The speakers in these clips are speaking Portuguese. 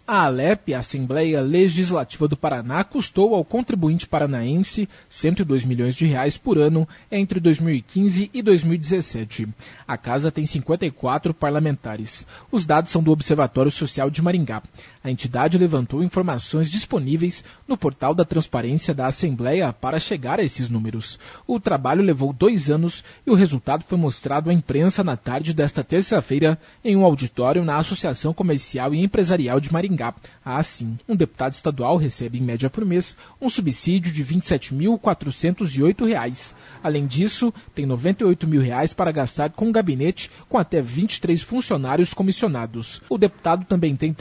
A ALEP, a Assembleia Legislativa do Paraná, custou ao contribuinte paranaense R$ 102 milhões por ano entre 2015 e 2017. A casa tem 54 parlamentares. Os dados são do Observatório Social de Maringá. A entidade levantou informações disponíveis no portal da Transparência da Assembleia para chegar a esses números. O trabalho levou 2 anos e o resultado foi mostrado à imprensa na tarde desta terça-feira em um auditório na Associação Comercial e Empresarial de Maringá. Assim, um deputado estadual recebe, em média por mês, um subsídio de R$ 27.408. Além disso, tem R$ 98 mil para gastar com um gabinete com até 23 funcionários comissionados. O deputado também tem R$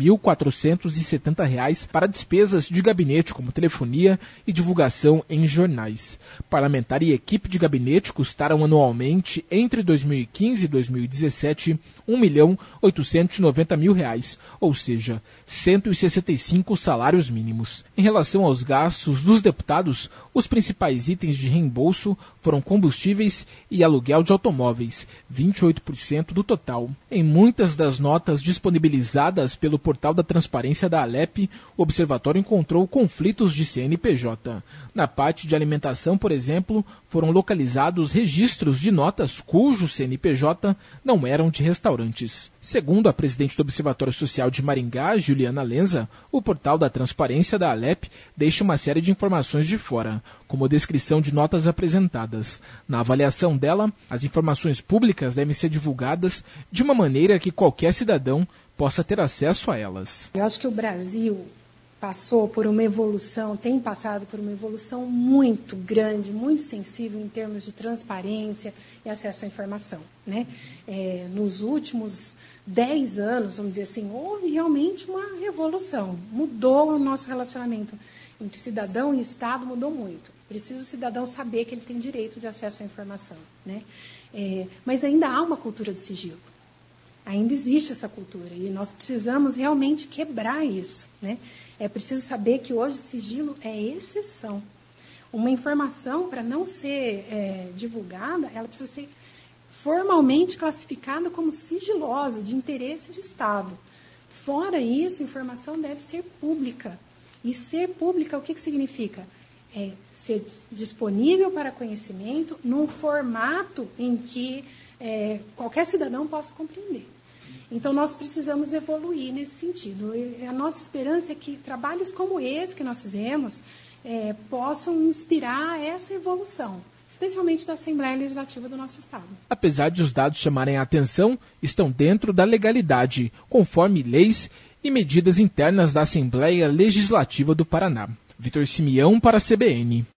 31.470 para despesas de gabinete, como telefonia e divulgação em jornais. Parlamentar e equipe de gabinete custaram anualmente, entre 2015 e 2017, R$ 1.890.000, ou seja, 165 salários mínimos. Em relação aos gastos dos deputados, os principais itens de reembolso foram combustíveis e aluguel de automóveis, 28% do total. Em muitas das notas disponibilizadas pelo portal da Transparência da ALEP, o observatório encontrou conflitos de CNPJ. Na parte de alimentação, por exemplo, foram localizados registros de notas cujos CNPJ não eram de restaurantes. Segundo a presidente do Observatório Social de Maringá, Juliana Lenza, o portal da Transparência da ALEP deixa uma série de informações de fora, como a descrição de notas apresentadas. Na avaliação dela, as informações públicas devem ser divulgadas de uma maneira que qualquer cidadão possa ter acesso a elas. Eu acho que o Brasil tem passado por uma evolução muito grande, muito sensível em termos de transparência e acesso à informação, né? Nos últimos 10 anos, vamos dizer assim, houve realmente uma revolução. Mudou o nosso relacionamento entre cidadão e Estado, mudou muito. Precisa o cidadão saber que ele tem direito de acesso à informação, né? Mas ainda há uma cultura de sigilo. Ainda existe essa cultura e nós precisamos realmente quebrar isso, né? É preciso saber que hoje sigilo é exceção. Uma informação, para não ser divulgada, ela precisa ser formalmente classificada como sigilosa, de interesse de Estado. Fora isso, a informação deve ser pública. E ser pública, o que significa? Ser disponível para conhecimento num formato em que qualquer cidadão possa compreender. Então, nós precisamos evoluir nesse sentido. E a nossa esperança é que trabalhos como esse que nós fizemos possam inspirar essa evolução, especialmente da Assembleia Legislativa do nosso Estado. Apesar de os dados chamarem a atenção, estão dentro da legalidade, conforme leis e medidas internas da Assembleia Legislativa do Paraná. Vitor Simeão para a CBN.